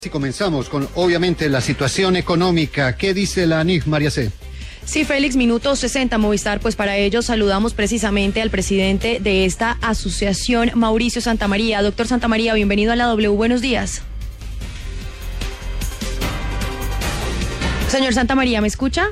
Si comenzamos con, obviamente, la situación económica. ¿Qué dice la ANIF, María C.? Sí, Félix, minuto 60, Movistar. Pues para ello saludamos precisamente al presidente de esta asociación, Mauricio Santamaría. Doctor Santamaría, bienvenido a la W. Buenos días. Señor Santamaría, ¿me escucha?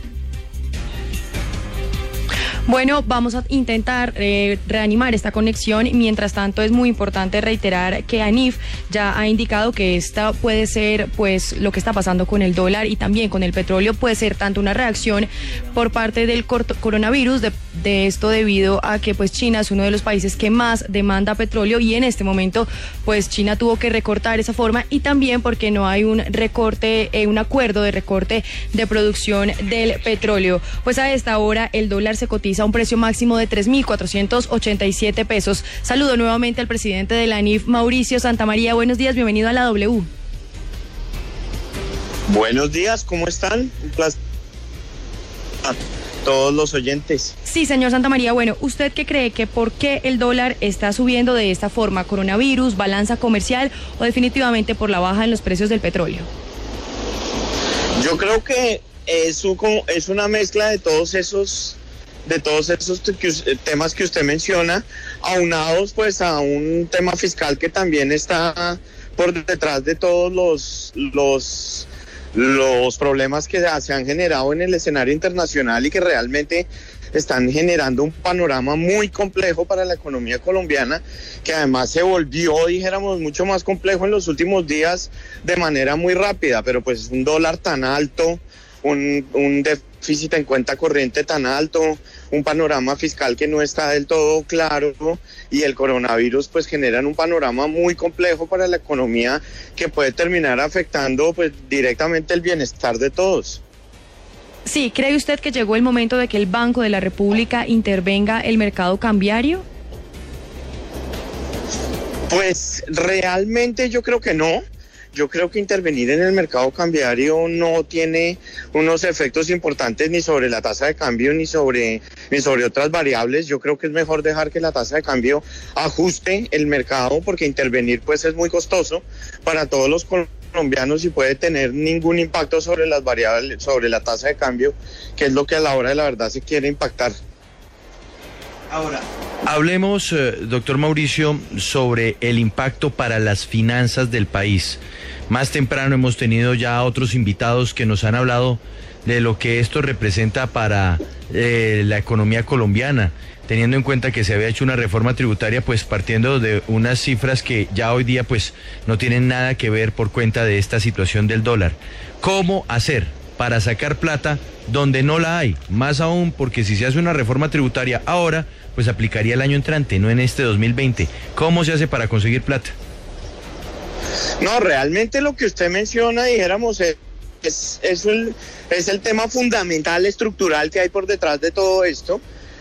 Bueno, vamos a intentar reanimar esta conexión. Mientras tanto, es muy importante reiterar que ANIF ya ha indicado que esta puede ser, pues, lo que está pasando con el dólar y también con el petróleo puede ser tanto una reacción por parte del coronavirus, de esto debido a que, pues, China es uno de los países que más demanda petróleo y en este momento, pues, China tuvo que recortar esa forma y también porque no hay un recorte, un acuerdo de recorte de producción del petróleo. Pues a esta hora el dólar se cotiza a un precio máximo de 3.487 pesos. Saludo nuevamente al presidente de la ANIF, Mauricio Santamaría. Buenos días, bienvenido a la W. Buenos días, ¿cómo están? Un placer a todos los oyentes. Sí, señor Santamaría, bueno, ¿usted qué cree que por qué el dólar está subiendo de esta forma? ¿Coronavirus, balanza comercial o definitivamente por la baja en los precios del petróleo? Yo creo que es una mezcla de todos esos temas que usted menciona, aunados pues a un tema fiscal que también está por detrás de todos los problemas que se han generado en el escenario internacional y que realmente están generando un panorama muy complejo para la economía colombiana, que además se volvió, dijéramos, mucho más complejo en los últimos días de manera muy rápida, pero pues un dólar tan alto, un déficit en cuenta corriente tan alto, un panorama fiscal que no está del todo claro y el coronavirus pues generan un panorama muy complejo para la economía que puede terminar afectando pues directamente el bienestar de todos. Sí, ¿cree usted que llegó el momento de que el Banco de la República intervenga el mercado cambiario? Pues realmente yo creo que no. Yo creo que intervenir en el mercado cambiario no tiene unos efectos importantes ni sobre la tasa de cambio ni sobre otras variables. Yo creo que es mejor dejar que la tasa de cambio ajuste el mercado, porque intervenir pues es muy costoso para todos los colombianos y puede tener ningún impacto sobre las variables, sobre la tasa de cambio, que es lo que a la hora de la verdad se quiere impactar. Ahora, hablemos, doctor Mauricio, sobre el impacto para las finanzas del país. Más temprano hemos tenido ya otros invitados que nos han hablado de lo que esto representa para la economía colombiana, teniendo en cuenta que se había hecho una reforma tributaria, pues partiendo de unas cifras que ya hoy día pues no tienen nada que ver por cuenta de esta situación del dólar. ¿Cómo hacer para sacar plata donde no la hay? Más aún porque si se hace una reforma tributaria ahora, pues aplicaría el año entrante, no en este 2020. ¿Cómo se hace para conseguir plata? No, realmente lo que usted menciona, dijéramos, es el tema fundamental, estructural que hay por detrás de todo esto.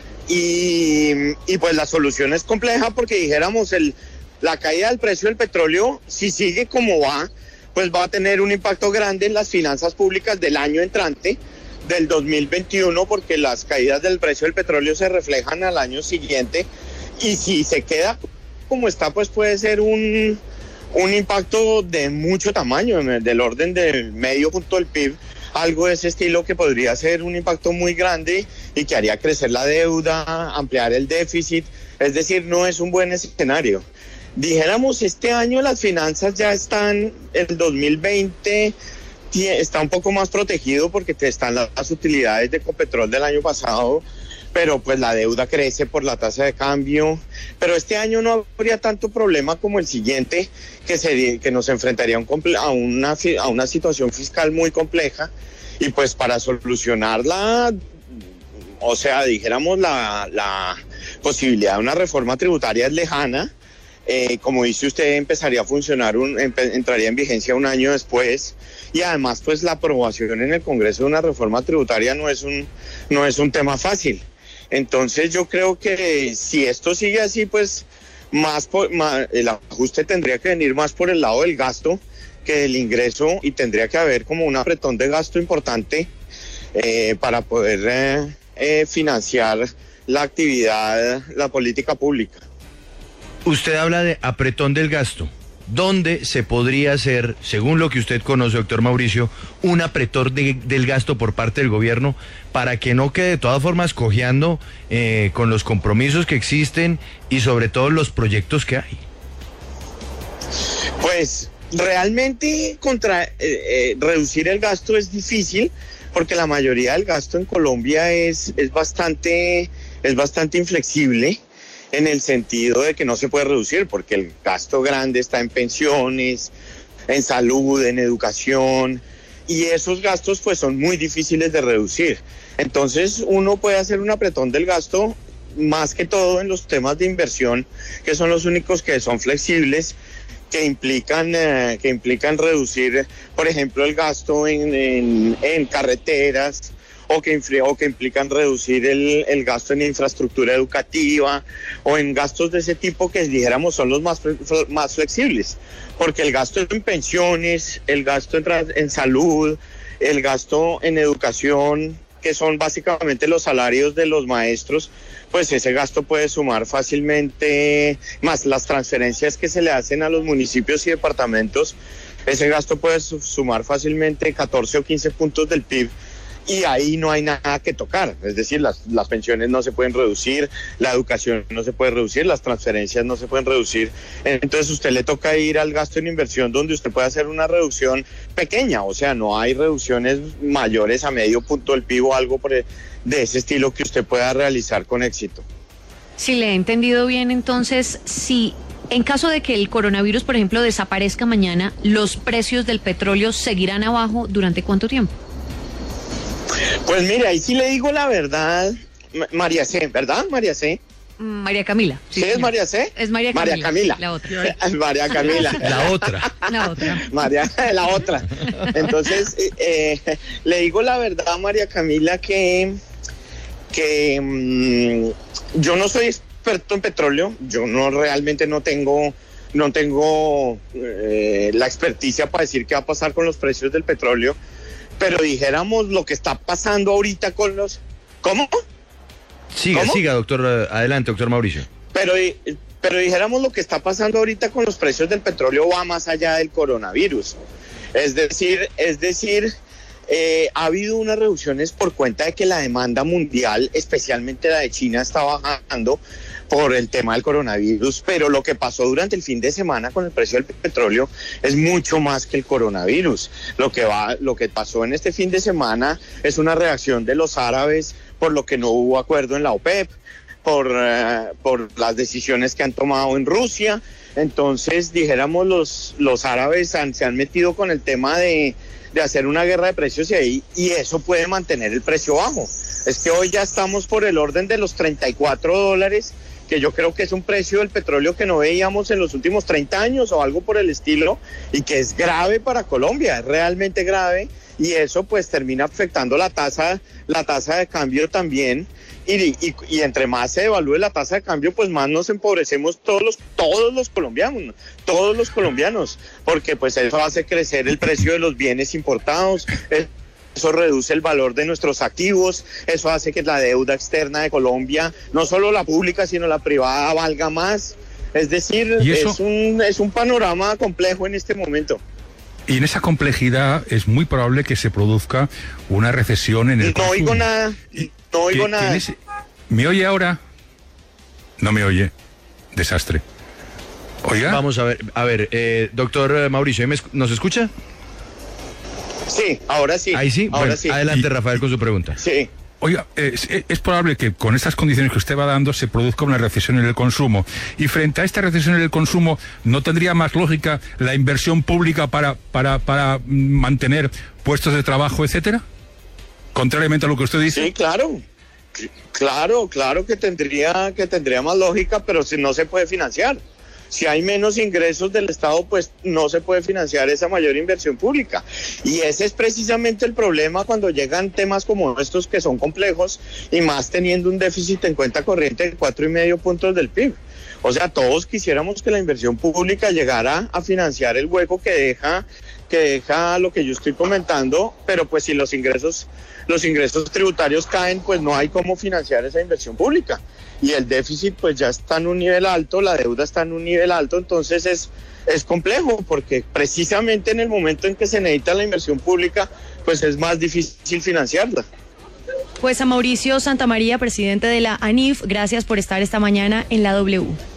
Y pues la solución es compleja porque, dijéramos, la caída del precio del petróleo, si sigue como va, pues va a tener un impacto grande en las finanzas públicas del año entrante, del 2021, porque las caídas del precio del petróleo se reflejan al año siguiente, y si se queda como está, pues puede ser un impacto de mucho tamaño, del orden del medio punto del PIB, algo de ese estilo, que podría ser un impacto muy grande y que haría crecer la deuda, ampliar el déficit. Es decir, no es un buen escenario. Dijéramos, este año las finanzas ya están, el 2020 está un poco más protegido porque están las utilidades de Ecopetrol del año pasado, pero pues la deuda crece por la tasa de cambio. Pero este año no habría tanto problema como el siguiente, que nos enfrentaría a una situación fiscal muy compleja, y pues para solucionarla, o sea, dijéramos, la posibilidad de una reforma tributaria es lejana. Como dice usted, empezaría a funcionar, entraría en vigencia un año después, y además pues la aprobación en el Congreso de una reforma tributaria no es un tema fácil. Entonces yo creo que si esto sigue así, pues el ajuste tendría que venir más por el lado del gasto que del ingreso, y tendría que haber como un apretón de gasto importante para poder financiar la actividad, la política pública. Usted habla de apretón del gasto. ¿dónde se podría hacer, según lo que usted conoce, doctor Mauricio, un apretón del gasto por parte del gobierno para que no quede de todas formas cojeando con los compromisos que existen y sobre todo los proyectos que hay? Pues realmente reducir el gasto es difícil, porque la mayoría del gasto en Colombia es bastante inflexible, en el sentido de que no se puede reducir, porque el gasto grande está en pensiones, en salud, en educación, y esos gastos pues son muy difíciles de reducir. Entonces uno puede hacer un apretón del gasto, más que todo en los temas de inversión, que son los únicos que son flexibles, que implican reducir, por ejemplo, el gasto en carreteras, o que implican reducir el gasto en infraestructura educativa, o en gastos de ese tipo que dijéramos son los más flexibles, porque el gasto en pensiones, el gasto en salud, el gasto en educación, que son básicamente los salarios de los maestros, pues ese gasto puede sumar fácilmente, más las transferencias que se le hacen a los municipios y departamentos, ese gasto puede sumar fácilmente 14 o 15 puntos del PIB. Y ahí no hay nada que tocar, es decir, las pensiones no se pueden reducir, la educación no se puede reducir, las transferencias no se pueden reducir. Entonces usted le toca ir al gasto en inversión, donde usted puede hacer una reducción pequeña, o sea, no hay reducciones mayores a medio punto del PIB o algo de ese estilo que usted pueda realizar con éxito. Si le he entendido bien, entonces, si en caso de que el coronavirus, por ejemplo, desaparezca mañana, ¿los precios del petróleo seguirán abajo durante cuánto tiempo? Pues mira, ahí sí le digo la verdad, María C, ¿verdad, María C? María Camila. ¿Sí es María C? Es María Camila. María Camila. La otra. María Camila. La otra. La otra. La otra. Entonces, le digo la verdad, María Camila, que yo no soy experto en petróleo, yo realmente no tengo la experticia para decir qué va a pasar con los precios del petróleo. Pero dijéramos lo que está pasando ahorita con los... ¿Cómo? Siga, doctor. Adelante, doctor Mauricio. Pero dijéramos lo que está pasando ahorita con los precios del petróleo va más allá del coronavirus. Es decir, ha habido unas reducciones por cuenta de que la demanda mundial, especialmente la de China, está bajando por el tema del coronavirus, pero lo que pasó durante el fin de semana con el precio del petróleo es mucho más que el coronavirus. Lo que pasó en este fin de semana es una reacción de los árabes por lo que no hubo acuerdo en la OPEP, por las decisiones que han tomado en Rusia. Entonces, dijéramos, los árabes se han metido con el tema de hacer una guerra de precios y eso puede mantener el precio bajo. Es que hoy ya estamos por el orden de los $34, que yo creo que es un precio del petróleo que no veíamos en los últimos 30 años o algo por el estilo, y que es grave para Colombia, es realmente grave, y eso pues termina afectando la tasa de cambio también, y entre más se devalúe la tasa de cambio, pues más nos empobrecemos todos los colombianos, porque pues eso hace crecer el precio de los bienes importados, eso reduce el valor de nuestros activos, eso hace que la deuda externa de Colombia, no solo la pública, sino la privada, valga más. Es decir, es un panorama complejo en este momento. Y en esa complejidad es muy probable que se produzca una recesión en el consumo. No oigo nada. ¿Me oye ahora? No me oye. Desastre. Oiga. Vamos a ver, doctor Mauricio, ¿nos escucha? Sí, ahora sí. Ahí sí, ahora bueno, sí. Adelante, Rafael, con su pregunta. Sí. Oiga, es probable que con estas condiciones que usted va dando se produzca una recesión en el consumo. Y frente a esta recesión en el consumo, ¿no tendría más lógica la inversión pública para mantener puestos de trabajo, etcétera? Contrariamente a lo que usted dice. Sí, claro que tendría más lógica, pero si no se puede financiar. Si hay menos ingresos del Estado, pues no se puede financiar esa mayor inversión pública. Y ese es precisamente el problema cuando llegan temas como estos, que son complejos, y más teniendo un déficit en cuenta corriente de 4,5 puntos del PIB. O sea, todos quisiéramos que la inversión pública llegara a financiar el hueco que que deja lo que yo estoy comentando, pero pues si los ingresos tributarios caen, pues no hay cómo financiar esa inversión pública. Y el déficit pues ya está en un nivel alto, la deuda está en un nivel alto, entonces es complejo, porque precisamente en el momento en que se necesita la inversión pública, pues es más difícil financiarla. Pues a Mauricio Santamaría, presidente de la ANIF, gracias por estar esta mañana en la W.